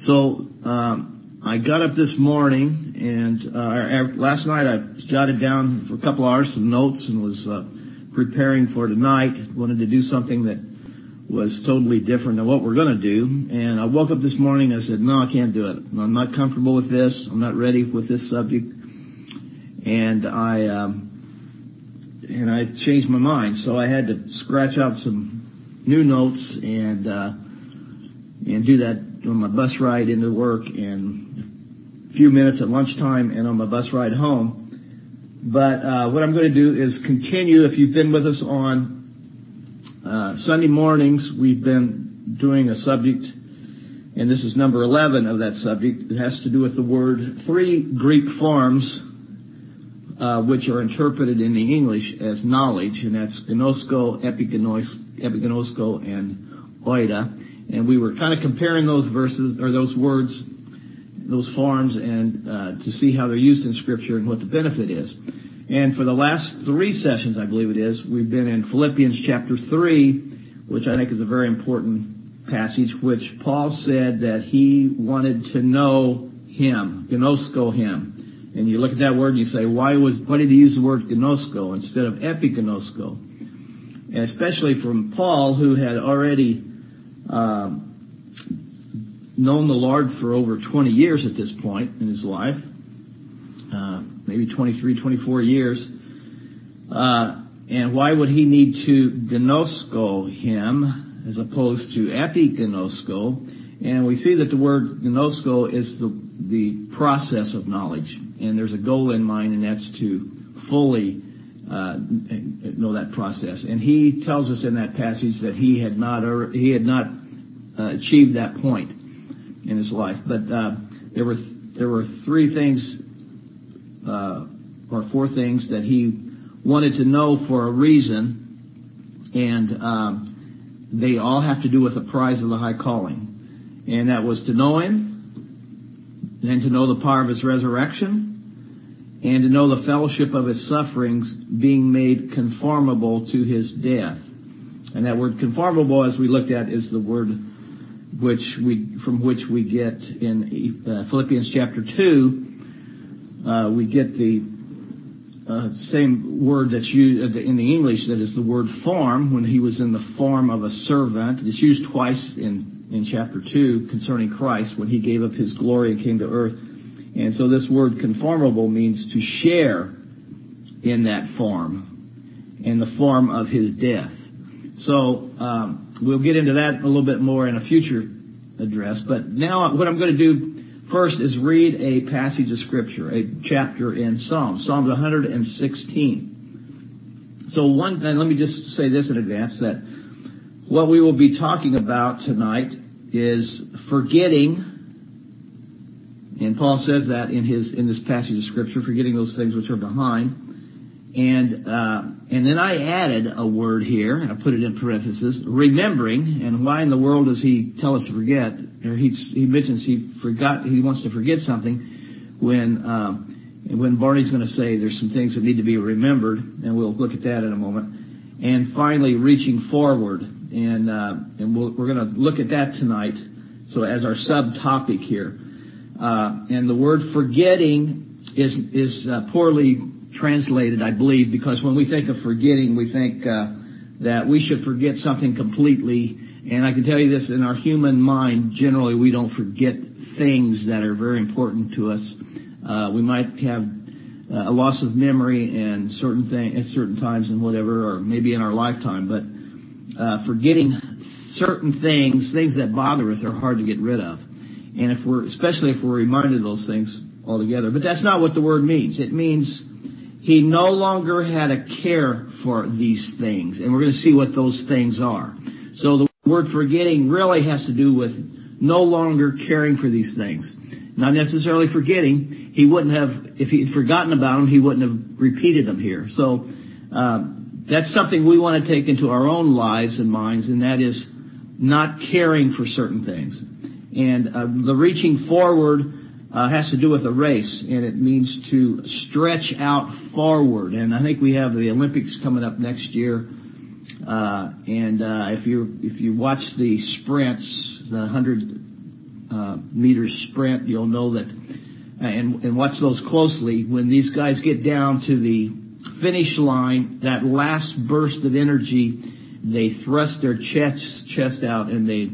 So I got up this morning, and last night I jotted down for a couple hours some notes and was preparing for tonight. Wanted to do something that was totally different than what we're going to do. And I woke up this morning and I said, no, I can't do it. I'm not comfortable with this. I'm not ready with this subject. And I changed my mind. So I had to scratch out some new notes and do that on my bus ride into work and a few minutes at lunchtime and on my bus ride home. But what I'm going to do is continue. If you've been with us on Sunday mornings, we've been doing a subject, and this is number 11 of that subject. It has to do with the word, 3 Greek forms, which are interpreted in the English as knowledge, and that's gnosko, epignosko, and oida. And we were kind of comparing those verses, or those words, those forms, and to see how they're used in Scripture and what the benefit is. And for the last 3 sessions, I believe it is, we've been in Philippians chapter 3, which I think is a very important passage, which Paul said that he wanted to know him, gnosko him. And you look at that word and you say, why did he use the word gnosko instead of epignosko? And especially from Paul, who had already known the Lord for over 20 years at this point in his life, maybe 23, 24 years. And why would he need to gnosko him as opposed to epignosko? And we see that the word gnosko is the process of knowledge. And there's a goal in mind, and that's to fully know that process. And he tells us in that passage that he had not achieved that point in his life. But there were 3 things or 4 things that he wanted to know for a reason, and they all have to do with the prize of the high calling. And that was to know him, and to know the power of his resurrection, and to know the fellowship of his sufferings, being made conformable to his death. And that word conformable, as we looked at, is the word from which we get in Philippians chapter 2. We get the same word that's used in the English, that is the word form, when he was in the form of a servant. It's used twice in chapter 2 concerning Christ, when he gave up his glory and came to earth. And so this word conformable means to share in that form, in the form of his death. So we'll get into that a little bit more in a future address. But now what I'm going to do first is read a passage of Scripture, a chapter in Psalms 116. So and let me just say this in advance, that what we will be talking about tonight is forgetting, and Paul says that in this passage of Scripture, forgetting those things which are behind. And then I added a word here, and I put it in parentheses, remembering. And why in the world does he tell us to forget? Or he mentions he wants to forget something when Barney's going to say there's some things that need to be remembered, and we'll look at that in a moment. And finally, reaching forward, and we're going to look at that tonight. So as our subtopic here, and the word forgetting is poorly translated, I believe, because when we think of forgetting, we think that we should forget something completely. And I can tell you this, in our human mind, generally we don't forget things that are very important to us. We might have a loss of memory and at certain times and whatever, or maybe in our lifetime. But forgetting certain things that bother us, are hard to get rid of. And especially if we're reminded of those things altogether. But that's not what the word means. It means he no longer had a care for these things. And we're going to see what those things are. So the word forgetting really has to do with no longer caring for these things. Not necessarily forgetting. He wouldn't have, if he'd forgotten about them, he wouldn't have repeated them here. So that's something we want to take into our own lives and minds, and that is not caring for certain things. And the reaching forward has to do with a race, and it means to stretch out forward. And I think we have the Olympics coming up next year. If you watch the sprints, the 100 meters sprint, you'll know that, and watch those closely. When these guys get down to the finish line, that last burst of energy, they thrust their chest out, and they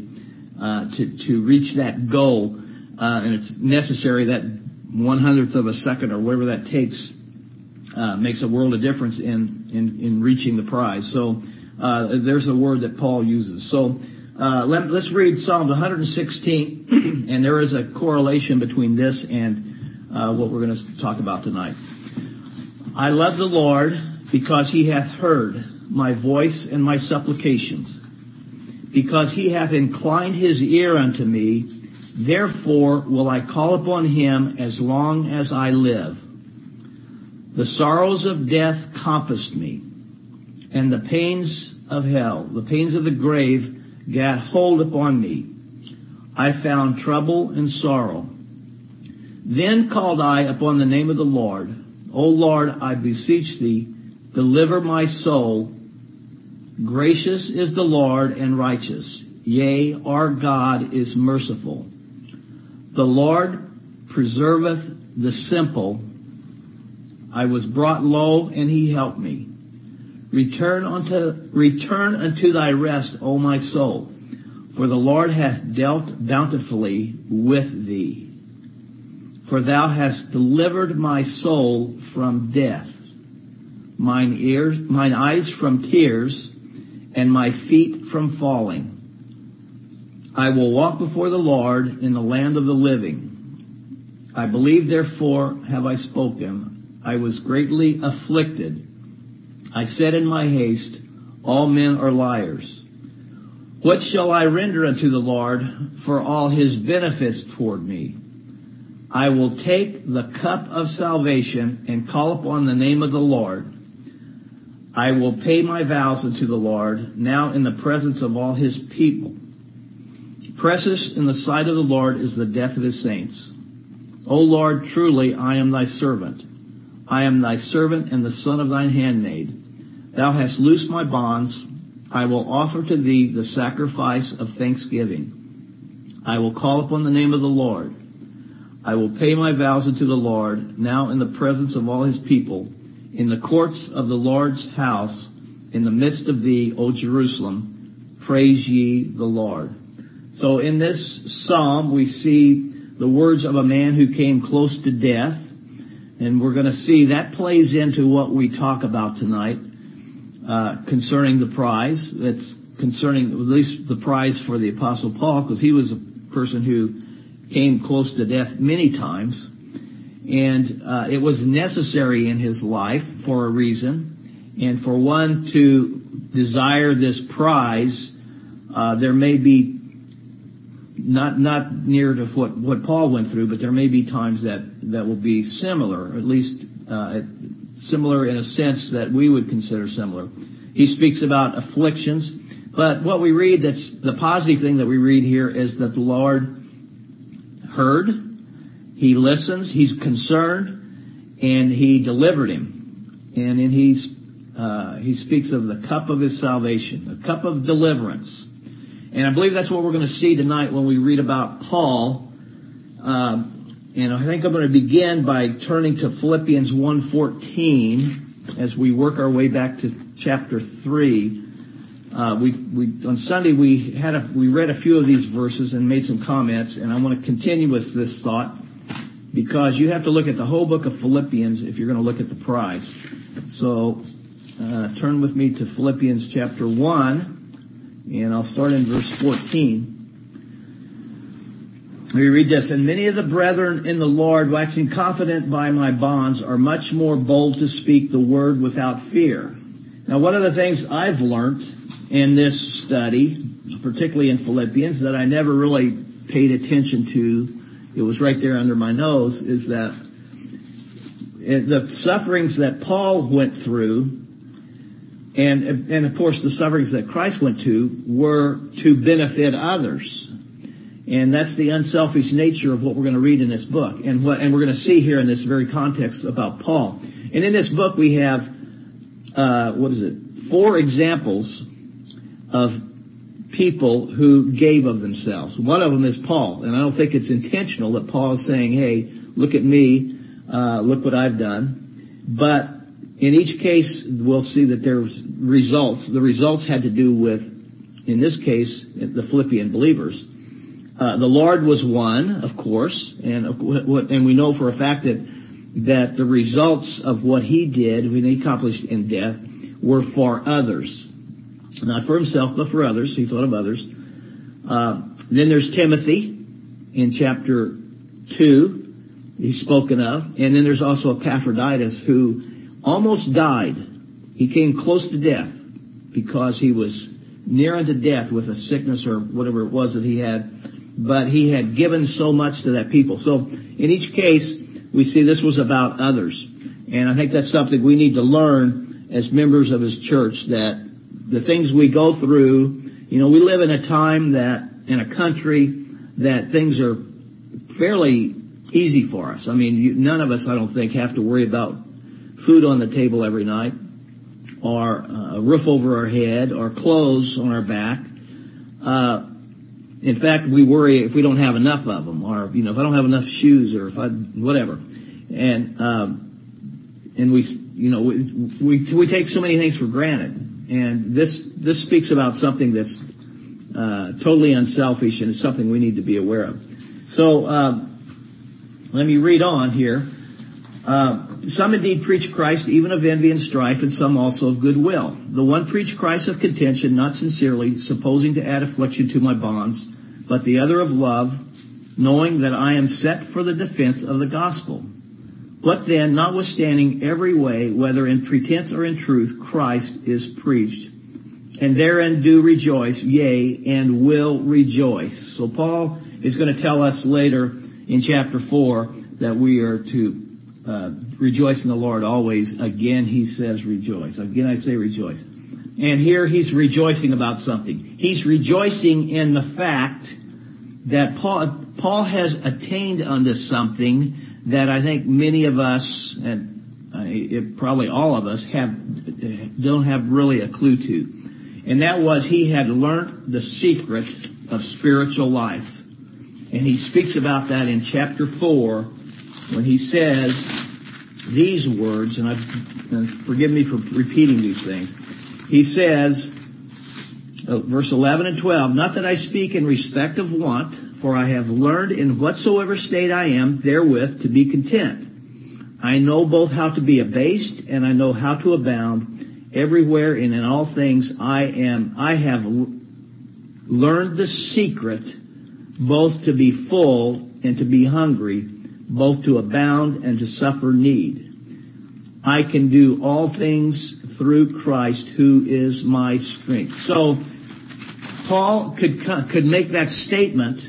to reach that goal, and it's necessary. That 1/100th of a second or whatever that takes makes a world of difference in reaching the prize. So there's a word that Paul uses. So let's read Psalm 116, and there is a correlation between this and what we're going to talk about tonight. I love the Lord because he hath heard my voice and my supplications, because he hath inclined his ear unto me. Therefore will I call upon him as long as I live. The sorrows of death compassed me, and the pains of hell, the pains of the grave, gat hold upon me. I found trouble and sorrow. Then called I upon the name of the Lord. O Lord, I beseech thee, deliver my soul. Gracious is the Lord and righteous. Yea, our God is merciful. The Lord preserveth the simple. I was brought low, and he helped me. Return unto thy rest, O my soul, for the Lord hath dealt bountifully with thee. For thou hast delivered my soul from death, mine eyes from tears, and my feet from falling. I will walk before the Lord in the land of the living. I believe, therefore have I spoken. I was greatly afflicted. I said in my haste, all men are liars. What shall I render unto the Lord for all his benefits toward me? I will take the cup of salvation and call upon the name of the Lord. I will pay my vows unto the Lord, now in the presence of all his people. Precious in the sight of the Lord is the death of his saints. O Lord, truly I am thy servant. I am thy servant and the son of thine handmaid. Thou hast loosed my bonds. I will offer to thee the sacrifice of thanksgiving. I will call upon the name of the Lord. I will pay my vows unto the Lord, now in the presence of all his people, in the courts of the Lord's house, in the midst of thee, O Jerusalem. Praise ye the Lord. So in this psalm, we see the words of a man who came close to death, and we're going to see that plays into what we talk about tonight concerning the prize. It's concerning at least the prize for the Apostle Paul, because he was a person who came close to death many times, and it was necessary in his life for a reason. And for one to desire this prize, there may be not near to what Paul went through, but there may be times that will be similar, at least similar in a sense that we would consider similar. He speaks about afflictions, but what we read, that's the positive thing that we read here, is that the Lord heard, he listens, he's concerned, and he delivered him. And then he speaks of the cup of his salvation, the cup of deliverance. And I believe that's what we're going to see tonight when we read about Paul. And I think I'm going to begin by turning to Philippians 1:14 as we work our way back to chapter 3. On Sunday we read a few of these verses and made some comments, and I want to continue with this thought, because you have to look at the whole book of Philippians if you're going to look at the prize. So turn with me to Philippians chapter 1, and I'll start in verse 14. We read this: And many of the brethren in the Lord, waxing confident by my bonds, are much more bold to speak the word without fear. Now, one of the things I've learned in this study, particularly in Philippians, that I never really paid attention to, it was right there under my nose, is that the sufferings that Paul went through, and of course the sufferings that Christ went to, were to benefit others. And that's the unselfish nature of what we're going to read in this book, and we're going to see here in this very context about Paul. And in this book we have 4 examples of people who gave of themselves. One of them is Paul, and I don't think it's intentional that Paul is saying, hey, look at me, look what I've done. But in each case, we'll see that there's results. The results had to do with, in this case, the Philippian believers. The Lord was one, of course, and we know for a fact that the results of what he did, when he accomplished in death, were for others. Not for himself, but for others. He thought of others. Then there's Timothy in chapter 2. He's spoken of. And then there's also Epaphroditus, who almost died. He came close to death because he was near unto death with a sickness or whatever it was that he had. But he had given so much to that people. So in each case, we see this was about others. And I think that's something we need to learn as members of his church, that the things we go through, we live in a time that, in a country that things are fairly easy for us. I mean, none of us, I don't think, have to worry about food on the table every night, or a roof over our head, or clothes on our back. In fact, we worry if we don't have enough of them, or, if I don't have enough shoes, or whatever. And we take so many things for granted. And this speaks about something that's totally unselfish, and it's something we need to be aware of. So let me read on here. Some indeed preach Christ even of envy and strife, and some also of goodwill. The one preached Christ of contention, not sincerely, supposing to add affliction to my bonds, but the other of love, knowing that I am set for the defense of the gospel. What then, notwithstanding every way, whether in pretense or in truth, Christ is preached, and therein do rejoice, yea, and will rejoice. So Paul is going to tell us later in chapter 4 that we are to rejoice in the Lord always. Again, he says rejoice. Again, I say rejoice. And here he's rejoicing about something. He's rejoicing in the fact that Paul has attained unto something that I think many of us, and probably all of us, don't have really a clue to. And that was, he had learned the secret of spiritual life. And he speaks about that in chapter 4 when he says these words, and forgive me for repeating these things. He says, verse 11 and 12, not that I speak in respect of want, for I have learned in whatsoever state I am therewith to be content. I know both how to be abased, and I know how to abound. Everywhere and in all things I have learned the secret, both to be full and to be hungry, both to abound and to suffer need. I can do all things through Christ who is my strength. So Paul could make that statement,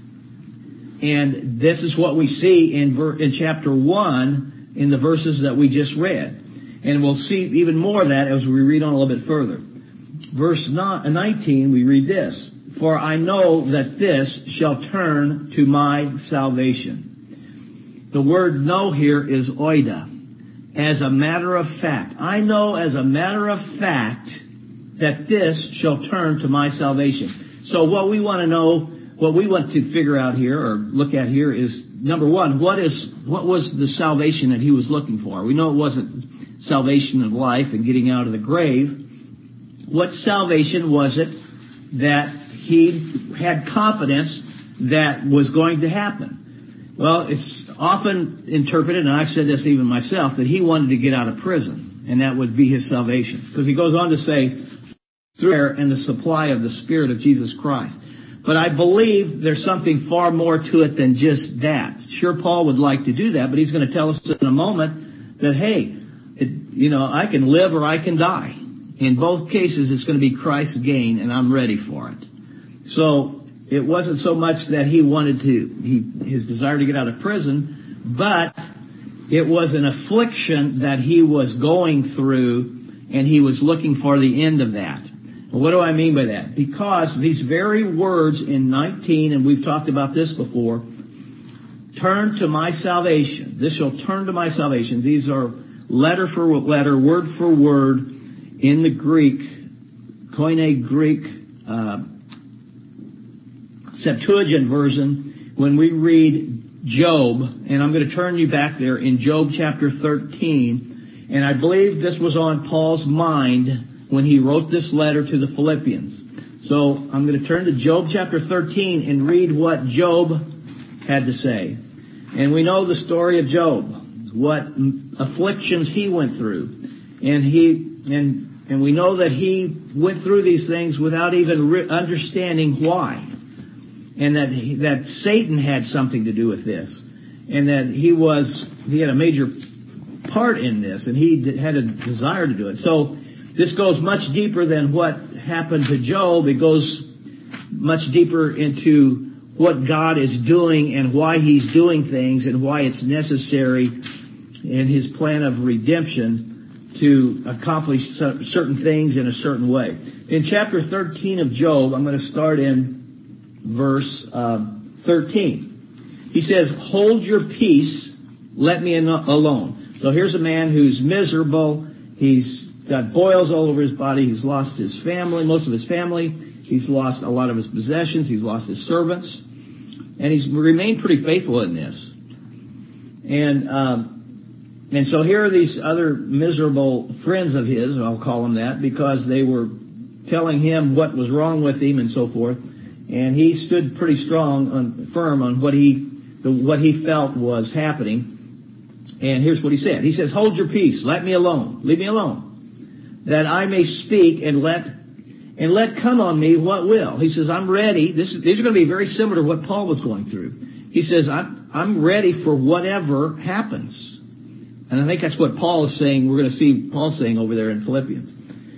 and this is what we see in chapter 1 in the verses that we just read. And we'll see even more of that as we read on a little bit further. Verse 19, we read this. For I know that this shall turn to my salvation. The word know here is oida. As a matter of fact. I know as a matter of fact that this shall turn to my salvation. So what we want to know, what we want to figure out here or look at here is, number one, what was the salvation that he was looking for? We know it wasn't salvation of life and getting out of the grave. What salvation was it that he had confidence that was going to happen? Well, it's often interpreted, and I've said this even myself, that he wanted to get out of prison, and that would be his salvation. Because he goes on to say, through prayer and the supply of the Spirit of Jesus Christ. But I believe there's something far more to it than just that. Sure, Paul would like to do that, but he's going to tell us in a moment that, hey, I can live or I can die. In both cases, it's going to be Christ's gain, and I'm ready for it. So it wasn't so much that he wanted his desire to get out of prison, but it was an affliction that he was going through, and he was looking for the end of that. What do I mean by that? Because these very words in 19, and we've talked about this before, turn to my salvation. This shall turn to my salvation. These are letter for letter, word for word in the Greek, Koine Greek Septuagint version, when we read Job, and I'm going to turn you back there in Job chapter 13, and I believe this was on Paul's mind when he wrote this letter to the Philippians. So I'm going to turn to Job chapter 13 and read what Job had to say. And we know the story of Job, what afflictions he went through. And we know that he went through these things without even understanding why. And that Satan had something to do with this. And that he had a major part in this, and he had a desire to do it. So this goes much deeper than what happened to Job. It goes much deeper into what God is doing and why he's doing things and why it's necessary in his plan of redemption to accomplish certain things in a certain way. In chapter 13 of Job, I'm going to start in verse 13. He says, "Hold your peace, let me alone." So here's a man who's miserable. He's got boils all over his body. He's lost his family, most of his family. He's lost a lot of his possessions. He's lost his servants. And he's remained pretty faithful in this. And so here are these other miserable friends of his, I'll call them that, because they were telling him what was wrong with him and so forth. And he stood pretty firm on what he felt was happening. And here's what he said. He says, "Hold your peace, let me alone, leave me alone, that I may speak and let come on me what will." He says, "I'm ready." These are going to be very similar to what Paul was going through. He says, I'm ready for whatever happens. And I think that's what Paul is saying. We're going to see Paul saying over there in Philippians.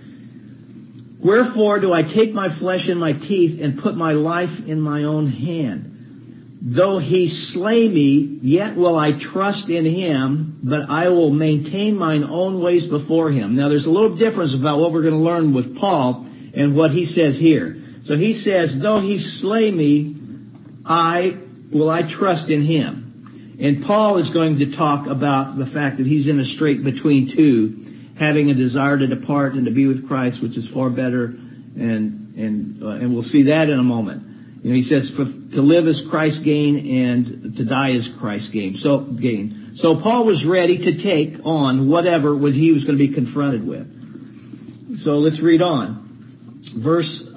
"Wherefore do I take my flesh in my teeth and put my life in my own hand? Though he slay me, yet will I trust in him, but I will maintain mine own ways before him." Now there's a little difference about what we're going to learn with Paul and what he says here. So he says, though he slay me, I trust in him. And Paul is going to talk about the fact that he's in a strait between two, having a desire to depart and to be with Christ, which is far better, and we'll see that in a moment. You know, he says, to live is Christ's gain and to die is Christ's gain. So Paul was ready to take on whatever he was going to be confronted with. So let's read on. Verse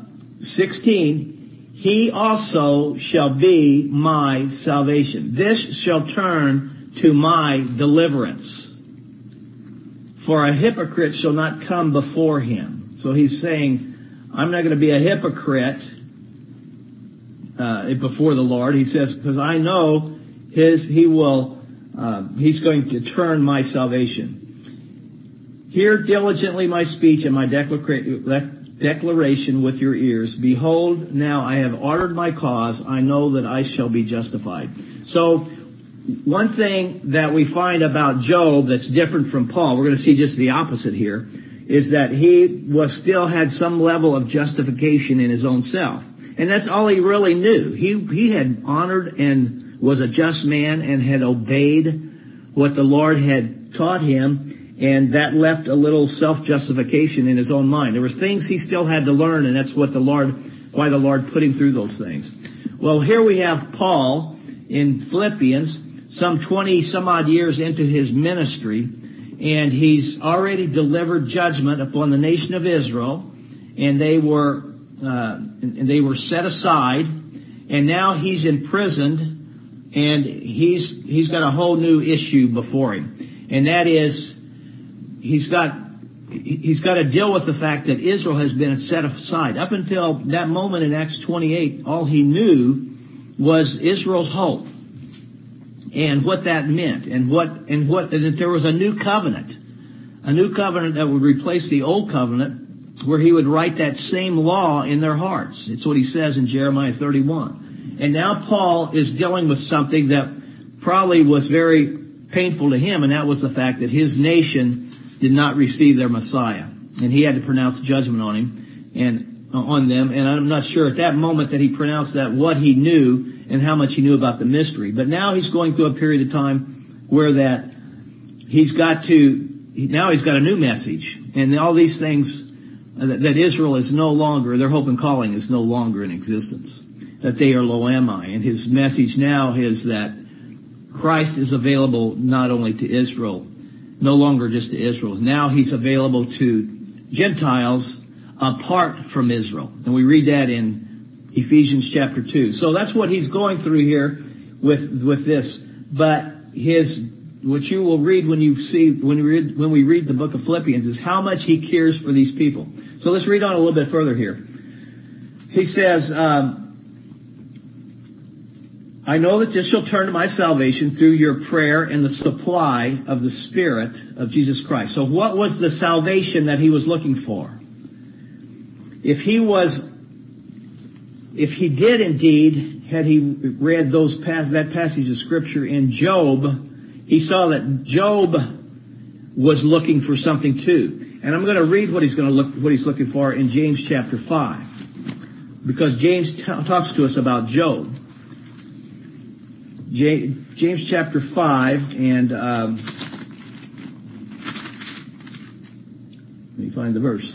16, "He also shall be my salvation. This shall turn to my deliverance. For a hypocrite shall not come before him." So he's saying, I'm not going to be a hypocrite before the Lord. He says, because I know he's going to turn my salvation. "Hear diligently my speech and my declaration with your ears. Behold, now I have ordered my cause. I know that I shall be justified." So one thing that we find about Job that's different from Paul, we're going to see just the opposite here, is that he still had some level of justification in his own self. And that's all he really knew. He had honored and was a just man and had obeyed what the Lord had taught him, and that left a little self-justification in his own mind. There was things he still had to learn, and that's why the Lord put him through those things. Well, here we have Paul in Philippians, some 20 some odd years into his ministry, and he's already delivered judgment upon the nation of Israel, and they were set aside, and now he's imprisoned, and he's got a whole new issue before him, and that is he's got to deal with the fact that Israel has been set aside. Up until that moment in Acts 28, all he knew was Israel's hope and what that meant, and that there was a new covenant that would replace the old covenant, where he would write that same law in their hearts. It's what he says in Jeremiah 31. And now Paul is dealing with something that probably was very painful to him, and that was the fact that his nation did not receive their Messiah, and he had to pronounce judgment on him and on them. And I'm not sure at that moment that he pronounced that what he knew and how much he knew about the mystery. But now he's going through a period of time where that he's got a new message, and all these things that Israel is no longer, their hope and calling is no longer in existence. that they are Lo-Ammi. And his message now is that Christ is available not only to Israel, no longer just to Israel. Now he's available to Gentiles apart from Israel. And we read that in Ephesians chapter 2. So that's what he's going through here with this. But what you will read when we read the book of Philippians is how much he cares for these people. So let's read on a little bit further here. He says, I know that this shall turn to my salvation through your prayer and the supply of the Spirit of Jesus Christ. So what was the salvation that he was looking for? If he did indeed, had he read that passage of Scripture in Job, he saw that Job was looking for something too. And I'm going to read what he's looking for in James chapter 5. Because James talks to us about Job. James chapter 5, and let me find the verse.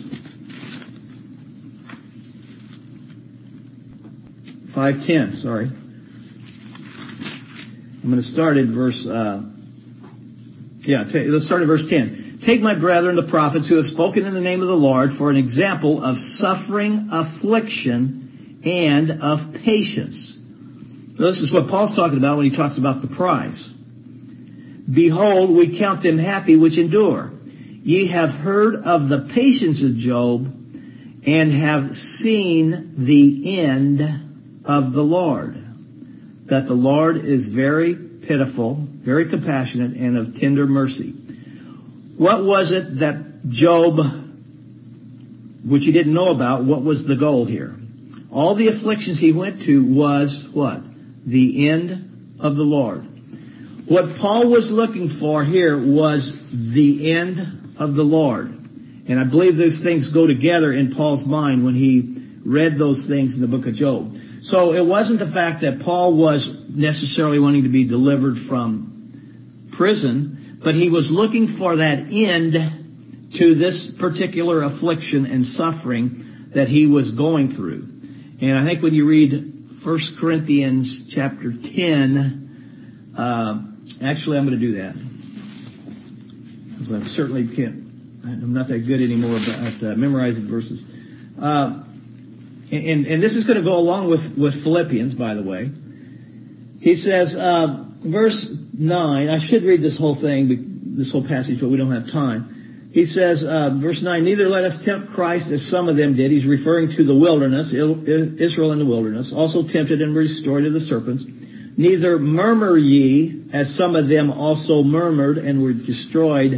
5:10, sorry. I'm going to start at verse, let's start at verse 10. Take my brethren, the prophets, who have spoken in the name of the Lord, for an example of suffering, affliction, and of patience. Now, this is what Paul's talking about when he talks about the prize. Behold, we count them happy which endure. Ye have heard of the patience of Job, and have seen the end of the Lord, that the Lord is very pitiful, very compassionate, and of tender mercy. What was it that Job, which he didn't know about, what was the goal here? All the afflictions he went to was what? The end of the Lord. What Paul was looking for here was the end of the Lord. And I believe those things go together in Paul's mind when he read those things in the book of Job. So it wasn't the fact that Paul was necessarily wanting to be delivered from prison, but he was looking for that end to this particular affliction and suffering that he was going through. And I think when you read 1 Corinthians chapter 10, actually I'm going to do that, because I certainly I'm not that good anymore at memorizing verses. And this is going to go along with Philippians, by the way. He says, verse 9, I should read this whole passage, but we don't have time. He says, verse 9, neither let us tempt Christ as some of them did. He's referring to the wilderness, Israel in the wilderness, also tempted and destroyed of the serpents. Neither murmur ye, as some of them also murmured and were destroyed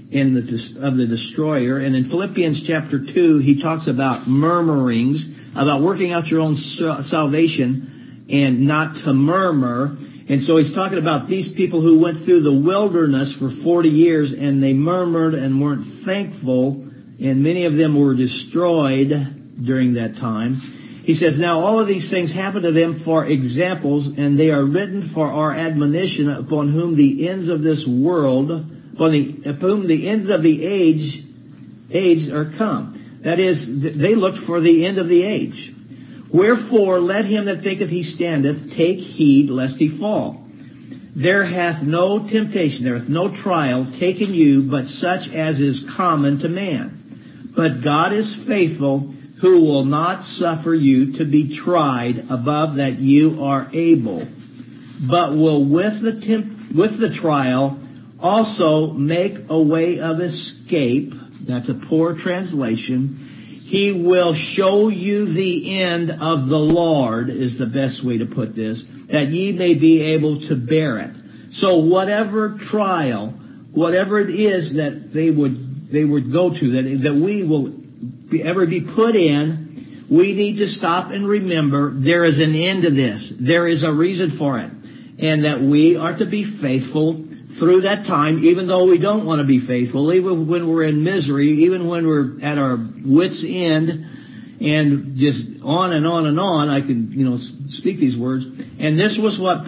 of the destroyer. And in Philippians chapter 2, he talks about murmurings, about working out your own salvation and not to murmur. And so he's talking about these people who went through the wilderness for 40 years and they murmured and weren't thankful, and many of them were destroyed during that time. He says, now all of these things happen to them for examples, and they are written for our admonition, upon whom the ends of this world, upon whom the ends of the age are come. That is, they looked for the end of the age. Wherefore, let him that thinketh he standeth take heed lest he fall. There hath no temptation, there hath no trial taken you, but such as is common to man. But God is faithful, who will not suffer you to be tried above that you are able, but will with the trial also make a way of escape. That's a poor translation. He will show you the end of the Lord, is the best way to put this, that ye may be able to bear it. So whatever trial, whatever it is that they would go to, that we will ever be put in, we need to stop and remember there is an end to this. There is a reason for it. And that we are to be faithful through that time, even though we don't want to be faithful, even when we're in misery, even when we're at our wits' end, and just on and on and on. I can, speak these words. And this was what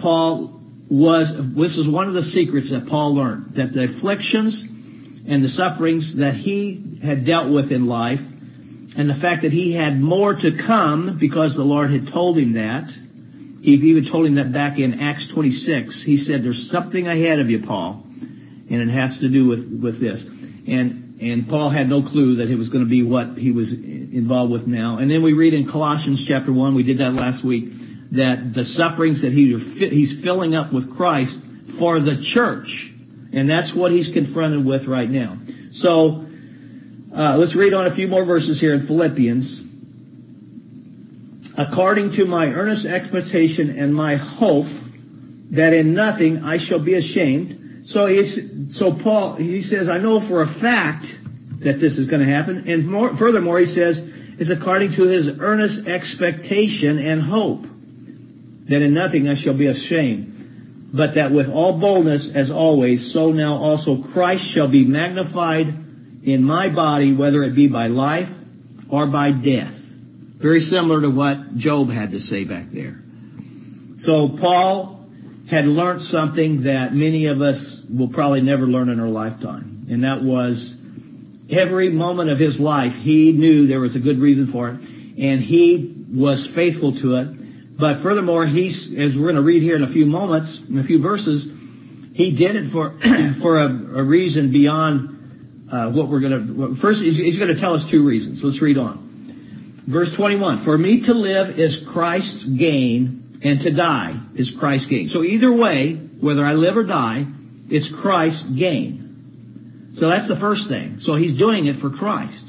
this is one of the secrets that Paul learned, that the afflictions and the sufferings that he had dealt with in life, and the fact that he had more to come because the Lord had told him that, He even told him that back in Acts 26. He said, there's something ahead of you, Paul, and it has to do with this. And Paul had no clue that it was going to be what he was involved with now. And then we read in Colossians chapter 1, we did that last week, that the sufferings that he's filling up with Christ for the church. And that's what he's confronted with right now. So, let's read on a few more verses here in Philippians. According to my earnest expectation and my hope that in nothing I shall be ashamed. So Paul, he says, I know for a fact that this is going to happen. And furthermore, he says, it's according to his earnest expectation and hope that in nothing I shall be ashamed. But that with all boldness, as always, so now also Christ shall be magnified in my body, whether it be by life or by death. Very similar to what Job had to say back there. So Paul had learned something that many of us will probably never learn in our lifetime. And that was every moment of his life, he knew there was a good reason for it. And he was faithful to it. But furthermore, as we're going to read here in a few moments, in a few verses, he did it for a reason beyond what we're going to... First, he's going to tell us two reasons. Let's read on. Verse 21, for me to live is Christ's gain, and to die is Christ's gain. So either way, whether I live or die, it's Christ's gain. So that's the first thing. So he's doing it for Christ.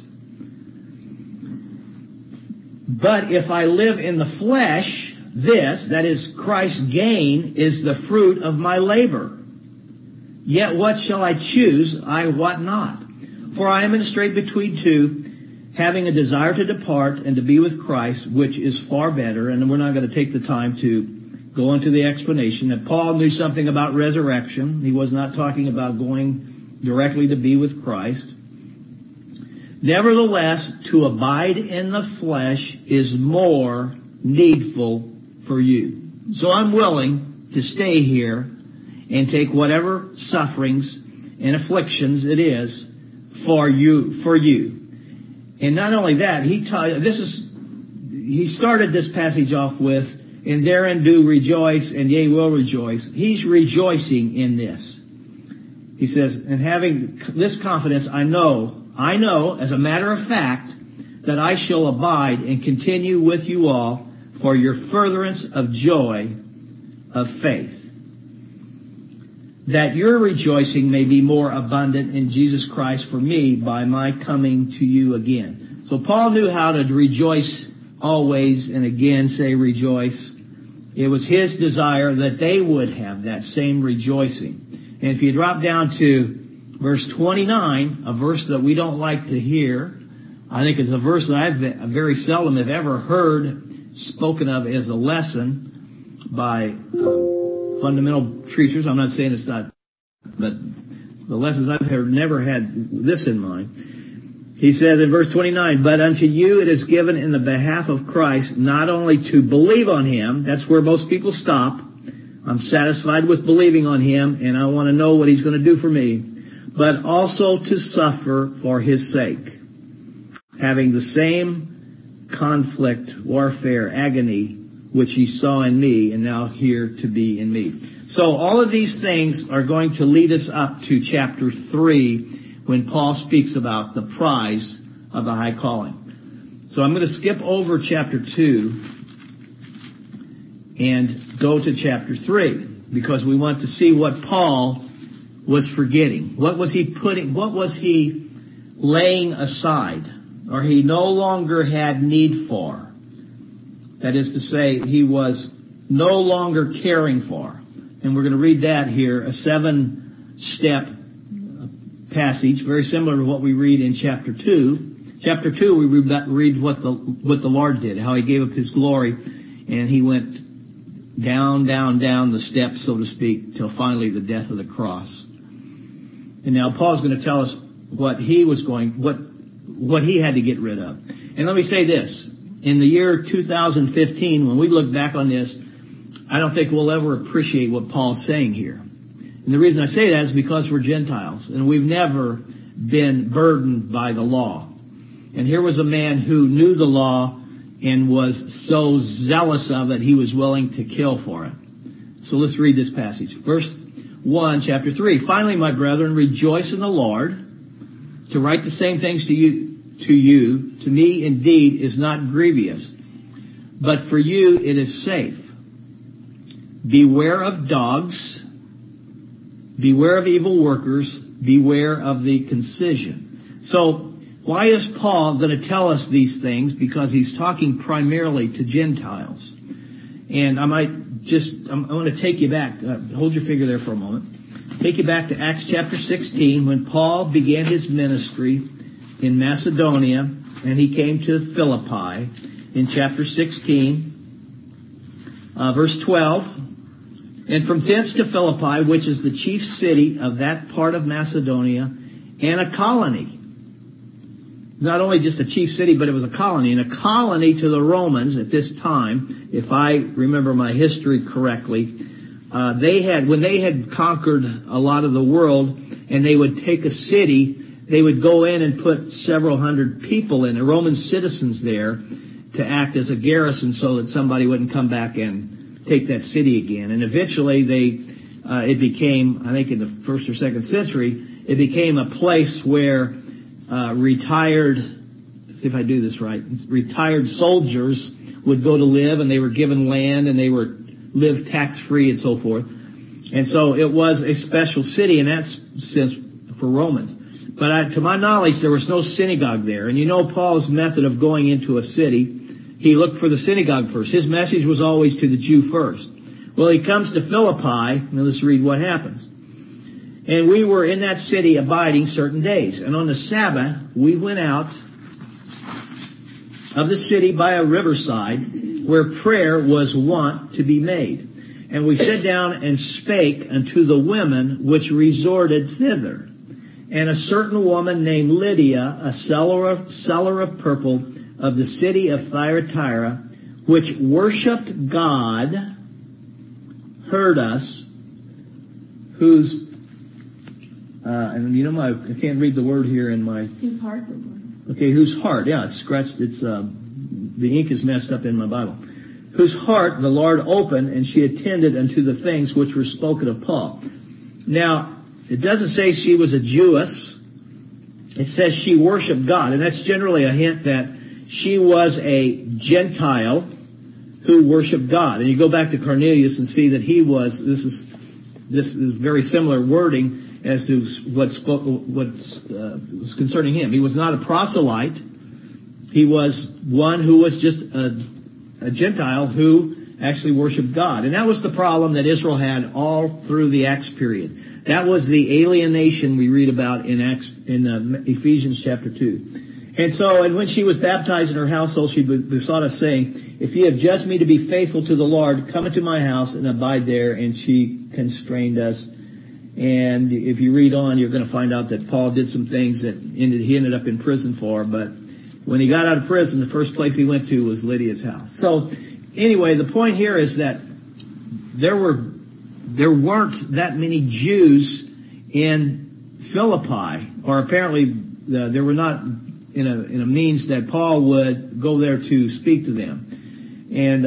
But if I live in the flesh, that is Christ's gain, is the fruit of my labor. Yet what shall I choose? I wot not. For I am in a strait between two, having a desire to depart and to be with Christ, which is far better. And we're not going to take the time to go into the explanation that Paul knew something about resurrection. He was not talking about going directly to be with Christ. Nevertheless, to abide in the flesh is more needful for you. So I'm willing to stay here and take whatever sufferings and afflictions it is for you. And not only that, he started this passage off with, and therein do rejoice, and yea, will rejoice. He's rejoicing in this. He says, and having this confidence, I know, as a matter of fact, that I shall abide and continue with you all for your furtherance of joy of faith, that your rejoicing may be more abundant in Jesus Christ for me by my coming to you again. So Paul knew how to rejoice always, and again say rejoice. It was his desire that they would have that same rejoicing. And if you drop down to verse 29, a verse that we don't like to hear, I think it's a verse that I very seldom have ever heard spoken of as a lesson by fundamental preachers. I'm not saying it's not, but the lessons I've heard never had this in mind. He says in verse 29, but unto you it is given in the behalf of Christ not only to believe on him, that's where most people stop. I'm satisfied with believing on him, and I want to know what he's going to do for me, but also to suffer for his sake, having the same conflict, warfare, agony, which he saw in me and now here to be in me. So all of these things are going to lead us up to chapter 3 when Paul speaks about the prize of the high calling. So I'm going to skip over chapter 2 and go to chapter 3 because we want to see what Paul was forgetting. What was he laying aside, or he no longer had need for? That is to say, he was no longer caring for. And we're going to read that here, a 7-step passage, very similar to what we read in chapter 2. Chapter 2, we read what the Lord did, how he gave up his glory, and he went down the steps, so to speak, till finally the death of the cross. And now Paul's going to tell us what he had to get rid of. And let me say this. In the year 2015, when we look back on this, I don't think we'll ever appreciate what Paul's saying here. And the reason I say that is because we're Gentiles, and we've never been burdened by the law. And here was a man who knew the law and was so zealous of it, he was willing to kill for it. So let's read this passage. Verse 1, chapter 3. Finally, my brethren, rejoice in the Lord. To write the same things to me indeed is not grievous, but for you it is safe. Beware of dogs, beware of evil workers, beware of the concision. So why is Paul going to tell us these things? Because he's talking primarily to Gentiles. And I want to take you back. Hold your finger there for a moment. Take you back to Acts chapter 16 when Paul began his ministry in Macedonia and he came to Philippi in chapter 16, verse 12. And from thence to Philippi, which is the chief city of that part of Macedonia, and a colony. Not only just a chief city, but it was a colony. And a colony to the Romans at this time, if I remember my history correctly, when they had conquered a lot of the world and they would take a city, they would go in and put several hundred people in, Roman citizens there, to act as a garrison so that somebody wouldn't come back and take that city again. And eventually it became, I think in the 1st or 2nd century, it became a place where retired soldiers would go to live, and they were given land and they were lived tax-free and so forth. And so it was a special city in that sense for Romans. But to my knowledge, there was no synagogue there. And you know Paul's method of going into a city, he looked for the synagogue first. His message was always to the Jew first. Well, he comes to Philippi, and let's read what happens. And we were in that city abiding certain days. And on the Sabbath, we went out of the city by a riverside where prayer was wont to be made. And we sat down and spake unto the women which resorted thither. And a certain woman named Lydia, a seller of purple of the city of Thyatira, which worshipped God, heard us, whose and you know I can't read the word here in my... Whose heart? Okay, whose heart? Yeah, it's scratched. It's the ink is messed up in my Bible. Whose heart the Lord opened, and she attended unto the things which were spoken of Paul. Now, it doesn't say she was a Jewess. It says she worshipped God, and that's generally a hint that she was a Gentile who worshipped God. And you go back to Cornelius and see that he was. This is very similar wording as to what was concerning him. He was not a proselyte. He was one who was just a Gentile who actually worshipped God. And that was the problem that Israel had all through the Acts period. That was the alienation we read about in Ephesians chapter 2. And when she was baptized in her household, she besought us, saying, if ye have judged me to be faithful to the Lord, come into my house and abide there. And she constrained us. And if you read on, you're going to find out that Paul did some things that he ended up in prison for. But when he got out of prison, the first place he went to was Lydia's house. So anyway, the point here is that there weren't that many Jews in Philippi, or apparently there were not in a means that Paul would go there to speak to them. And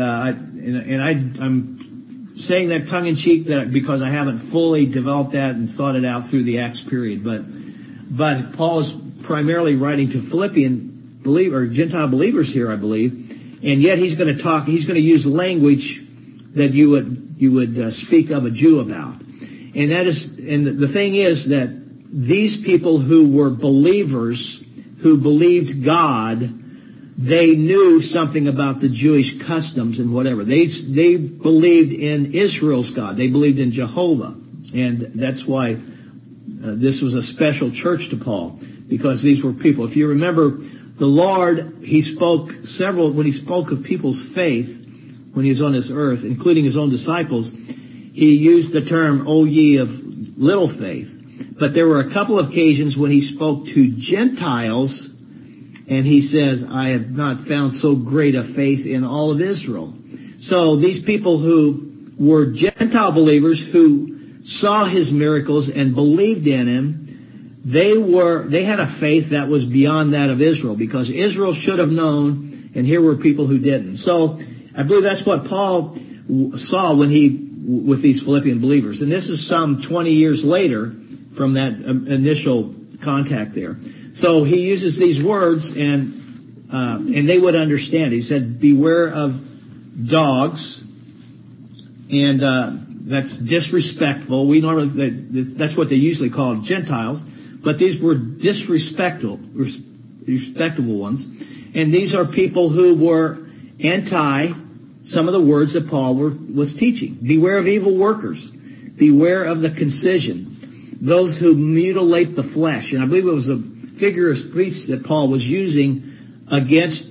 I'm saying that tongue in cheek because I haven't fully developed that and thought it out through the Acts period. But Paul is primarily writing to Philippian Gentile believers here, I believe. And yet he's going to use language that you would speak of a Jew about. And the thing is that these people who were believers, who believed God, they knew something about the Jewish customs and whatever. They believed in Israel's God. They believed in Jehovah. And that's why this was a special church to Paul, because these were people. If you remember, the Lord, when he spoke of people's faith when he was on this earth, including his own disciples, he used the term, O ye of little faith. But there were a couple of occasions when he spoke to Gentiles, and he says, I have not found so great a faith in all of Israel. So these people who were Gentile believers who saw his miracles and believed in him, they had a faith that was beyond that of Israel, because Israel should have known and here were people who didn't. So I believe that's what Paul saw when with these Philippian believers. And this is some 20 years later from that initial contact there. So he uses these words, and they would understand. He said, beware of dogs, and that's disrespectful. We normally, that's what they usually call Gentiles, but these were respectable ones. And these are people who were anti some of the words that Paul was teaching. Beware of evil workers. Beware of the concision. Those who mutilate the flesh. And I believe it was a figure of speech that Paul was using against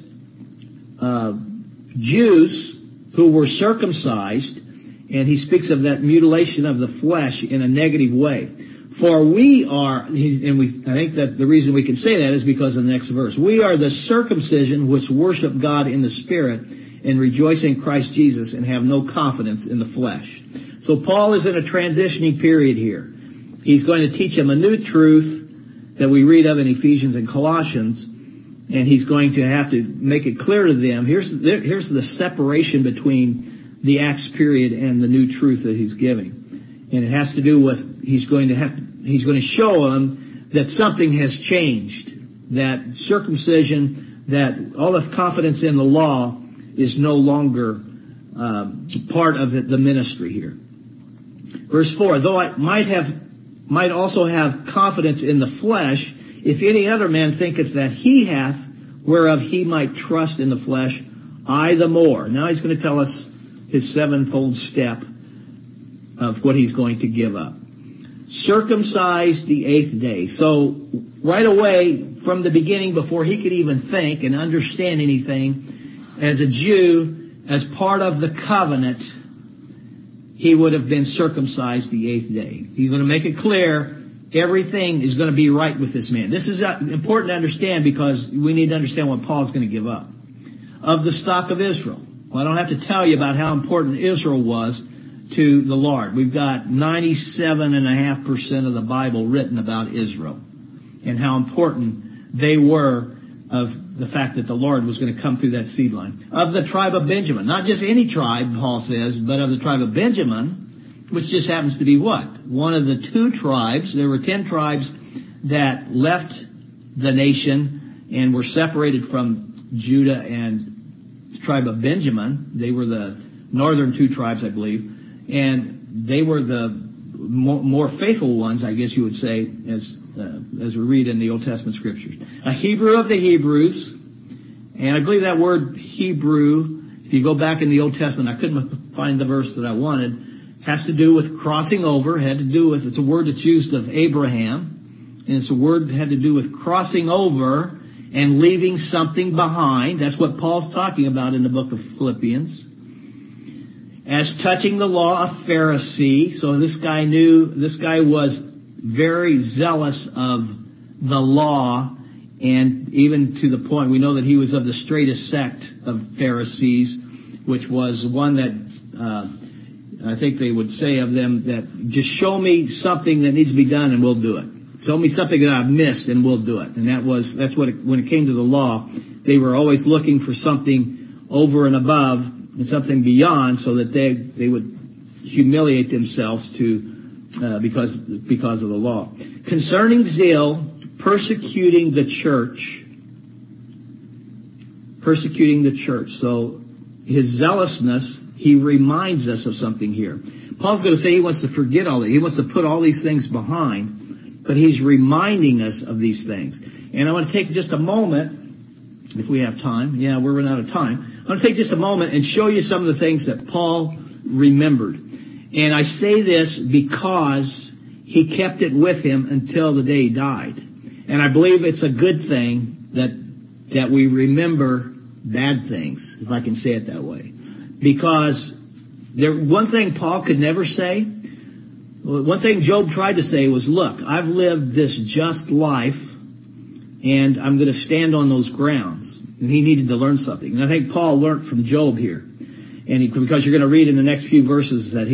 Jews who were circumcised. And he speaks of that mutilation of the flesh in a negative way. For we are, I think that the reason we can say that is because of the next verse. We are the circumcision which worship God in the Spirit and rejoice in Christ Jesus and have no confidence in the flesh. So Paul is in a transitioning period here. He's going to teach them a new truth that we read of in Ephesians and Colossians, and he's going to have to make it clear to them. Here's the separation between the Acts period and the new truth that he's giving. And it has to do with he's going to show them that something has changed, that circumcision, that all the confidence in the law is no longer part of the ministry here. Verse 4, though I might also have confidence in the flesh, if any other man thinketh that he hath, whereof he might trust in the flesh, I the more. Now he's going to tell us his sevenfold step of what he's going to give up. Circumcised the 8th day. So right away, from the beginning, before he could even think and understand anything, as a Jew, as part of the covenant, he would have been circumcised the 8th day. He's going to make it clear everything is going to be right with this man. This is important to understand because we need to understand what Paul's going to give up. Of the stock of Israel. Well, I don't have to tell you about how important Israel was to the Lord. We've got 97.5% of the Bible written about Israel and how important they were of the fact that the Lord was going to come through that seed line. Of the tribe of Benjamin. Not just any tribe, Paul says, but of the tribe of Benjamin, which just happens to be what? One of the 2 tribes. There were 10 tribes that left the nation and were separated from Judah and the tribe of Benjamin. They were the northern 2 tribes, I believe. And they were the more faithful ones, I guess you would say, as we read in the Old Testament scriptures. A Hebrew of the Hebrews, and I believe that word Hebrew, if you go back in the Old Testament, I couldn't find the verse that I wanted, has to do with crossing over, it's a word that's used of Abraham, and it's a word that had to do with crossing over and leaving something behind. That's what Paul's talking about in the book of Philippians. As touching the law, a Pharisee. So this guy was very zealous of the law, and even to the point, we know that he was of the straightest sect of Pharisees, which was one that I think they would say of them that just show me something that needs to be done and we'll do it. Show me something that I've missed and we'll do it. And when it came to the law, they were always looking for something over and above and something beyond, so that they would humiliate themselves because of the law. Concerning zeal, persecuting the church. So his zealousness, he reminds us of something here. Paul's going to say he wants to forget all that. He wants to put all these things behind, but he's reminding us of these things. And I want to take just a moment, if we have time. Yeah, we're running out of time. I want to take just a moment and show you some of the things that Paul remembered. And I say this because he kept it with him until the day he died. And I believe it's a good thing that we remember bad things, if I can say it that way. Because one thing Paul could never say, one thing Job tried to say was, look, I've lived this just life, and I'm going to stand on those grounds. And he needed to learn something. And I think Paul learned from Job here. And because you're going to read in the next few verses that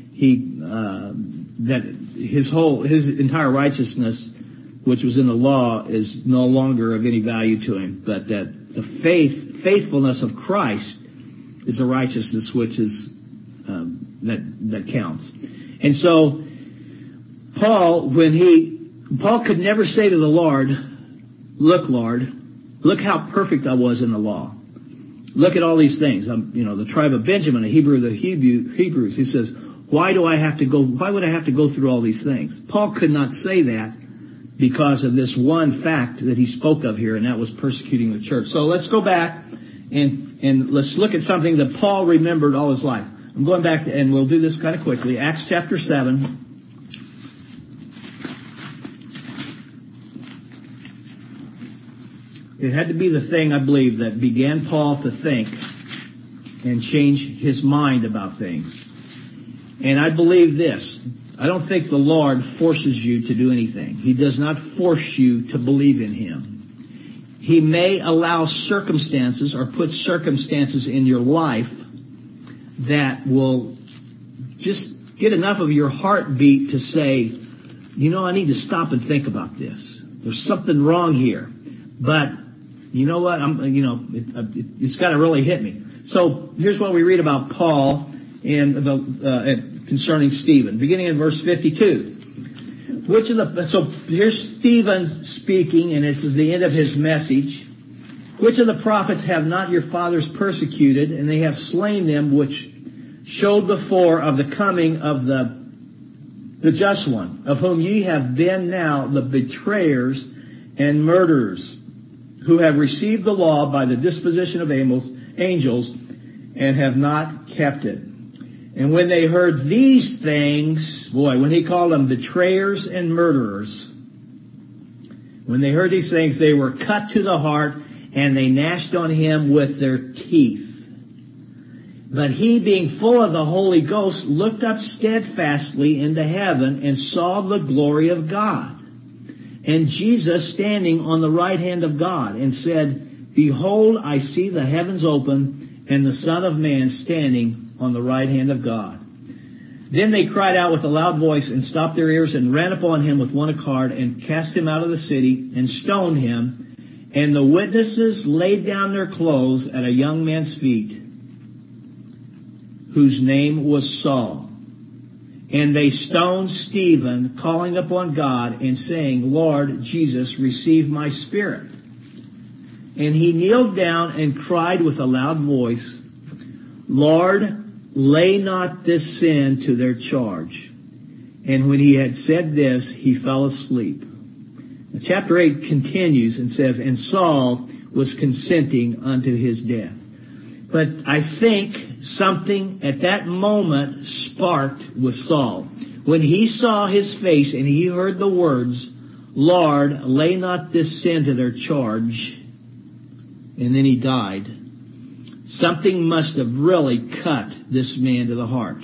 that his entire righteousness, which was in the law, is no longer of any value to him, but that the faithfulness of Christ is the righteousness which is that counts. And so Paul could never say to the Lord, "Look, Lord, look how perfect I was in the law. Look at all these things. I'm, the tribe of Benjamin, a Hebrew of the Hebrews." He says, why would I have to go through all these things? Paul could not say that because of this one fact that he spoke of here, and that was persecuting the church. So let's go back and let's look at something that Paul remembered all his life. I'm going back to, and we'll do this kind of quickly, Acts chapter 7. It had to be the thing, I believe, that began Paul to think and change his mind about things. And I believe this. I don't think the Lord forces you to do anything. He does not force you to believe in Him. He may allow circumstances or put circumstances in your life that will just get enough of your heartbeat to say, I need to stop and think about this. There's something wrong here. But you know what? It's got to really hit me. So here's what we read about Paul concerning Stephen, beginning in verse 52. So here's Stephen speaking, and this is the end of his message. Which of the prophets have not your fathers persecuted, and they have slain them which showed before of the coming of the just one, of whom ye have been now the betrayers and murderers, who have received the law by the disposition of angels, and have not kept it. And when they heard these things, when he called them betrayers and murderers, when they heard these things, they were cut to the heart, and they gnashed on him with their teeth. But he, being full of the Holy Ghost, looked up steadfastly into heaven and saw the glory of God, and Jesus standing on the right hand of God, and said, Behold, I see the heavens open, and the Son of Man standing on the right hand of God. Then they cried out with a loud voice, and stopped their ears, and ran upon him with one accord, and cast him out of the city, and stoned him. And the witnesses laid down their clothes at a young man's feet, whose name was Saul. And they stoned Stephen, calling upon God, and saying, Lord Jesus, receive my spirit. And he kneeled down and cried with a loud voice, Lord, lay not this sin to their charge. And when he had said this, he fell asleep. Now, chapter 8 continues and says, And Saul was consenting unto his death. But I think something at that moment sparked with Saul. When he saw his face and he heard the words, Lord, lay not this sin to their charge, and then he died, something must have really cut this man to the heart.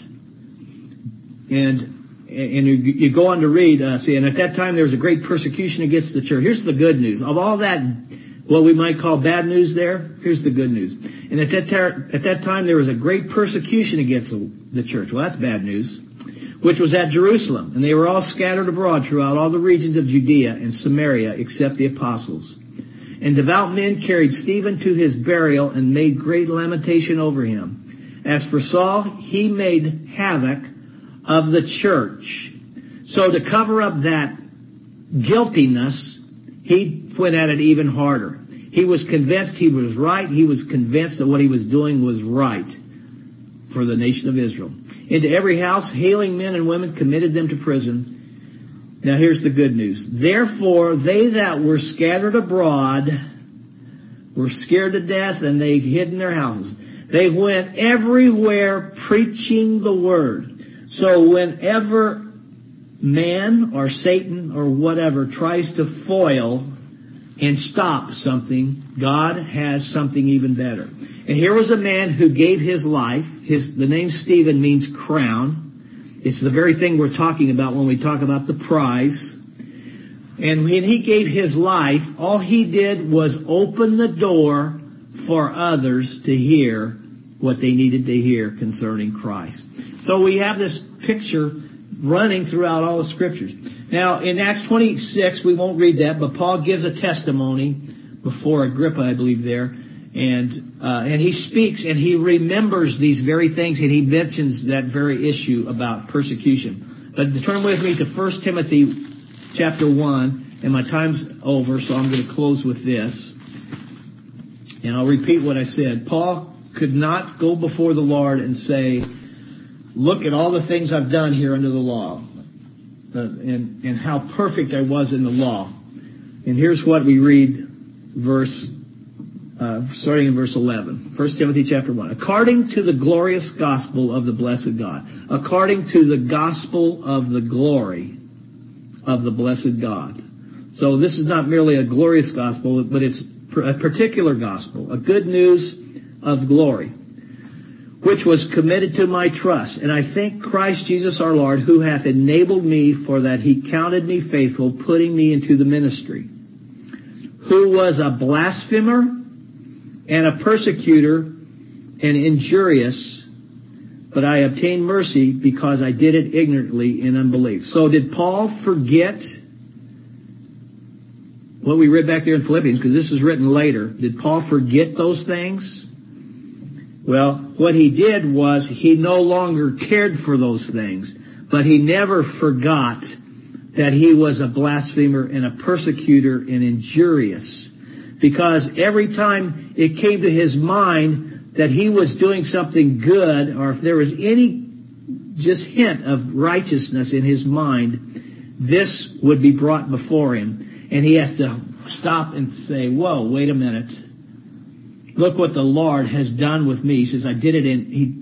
And you go on to read, and at that time there was a great persecution against the church. Here's the good news. Of all that, what we might call bad news there, here's the good news. And at that time there was a great persecution against the church. Well, that's bad news. Which was at Jerusalem. And they were all scattered abroad throughout all the regions of Judea and Samaria, except the apostles. And devout men carried Stephen to his burial and made great lamentation over him. As for Saul, he made havoc of the church. So to cover up that guiltiness, he went at it even harder. He was convinced he was right. He was convinced that what he was doing was right for the nation of Israel. Into every house, hailing men and women, committed them to prison. Now here's the good news. Therefore, they that were scattered abroad were scared to death, and they hid in their houses. They went everywhere preaching the word. So whenever man or Satan or whatever tries to foil and stop something, God has something even better. And here was a man who gave his life. The name Stephen means crown. It's the very thing we're talking about when we talk about the prize. And when he gave his life, all he did was open the door for others to hear what they needed to hear concerning Christ. So we have this picture running throughout all the scriptures. Now, in Acts 26, we won't read that, but Paul gives a testimony before Agrippa, I believe there. And he speaks and he remembers these very things, and he mentions that very issue about persecution. But turn with me to 1 Timothy chapter 1, and my time's over, so I'm going to close with this. And I'll repeat what I said. Paul could not go before the Lord and say, look at all the things I've done here under the law, and how perfect I was in the law. And here's what we read, starting in verse 11. 1 Timothy chapter 1. According to the glorious gospel of the blessed God. According to the gospel of the glory of the blessed God. So this is not merely a glorious gospel, but it's a particular gospel, a good news of glory, which was committed to my trust. And I thank Christ Jesus our Lord, who hath enabled me, for that he counted me faithful, putting me into the ministry, who was a blasphemer and a persecutor and injurious, but I obtained mercy because I did it ignorantly in unbelief. So did Paul forget what we read back there in Philippians, because this is written later? Did Paul forget those things? Well, what he did was he no longer cared for those things, but he never forgot that he was a blasphemer and a persecutor and injurious. Because every time it came to his mind that he was doing something good, or if there was any just hint of righteousness in his mind, this would be brought before him. And he has to stop and say, whoa, wait a minute. Look what the Lord has done with me. He says, he did it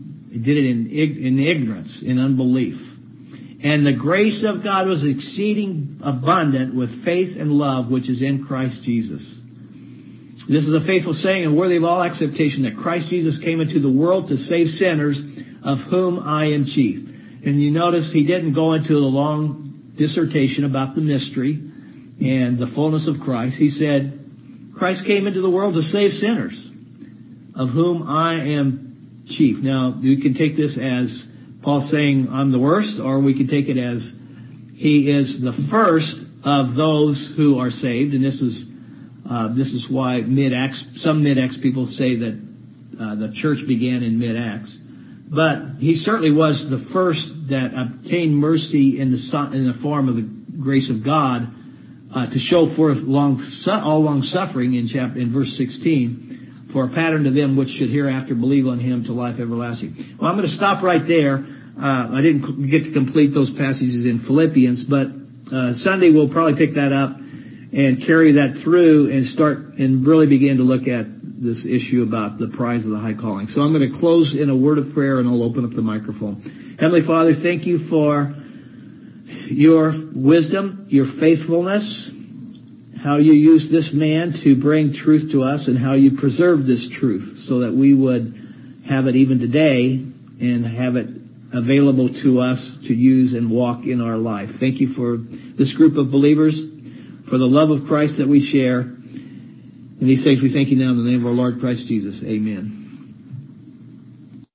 in ignorance, in unbelief. And the grace of God was exceeding abundant with faith and love, which is in Christ Jesus. This is a faithful saying and worthy of all acceptation, that Christ Jesus came into the world to save sinners, of whom I am chief. And you notice he didn't go into a long dissertation about the mystery and the fullness of Christ. He said, Christ came into the world to save sinners, of whom I am chief. Now, we can take this as Paul saying, I'm the worst, or we can take it as he is the first of those who are saved. And this is why some mid-Acts people say that the church began in mid-Acts. But he certainly was the first that obtained mercy in the form of the grace of God, to show forth all long suffering in verse 16, for a pattern to them which should hereafter believe on him to life everlasting. Well, I'm going to stop right there. I didn't get to complete those passages in Philippians, but Sunday we'll probably pick that up and carry that through and start and really begin to look at this issue about the prize of the high calling. So I'm going to close in a word of prayer, and I'll open up the microphone. Heavenly Father, thank you for your wisdom, your faithfulness, how you use this man to bring truth to us, and how you preserve this truth so that we would have it even today and have it available to us to use and walk in our life. Thank you for this group of believers, for the love of Christ that we share. And these things we thank you now in the name of our Lord Christ Jesus. Amen.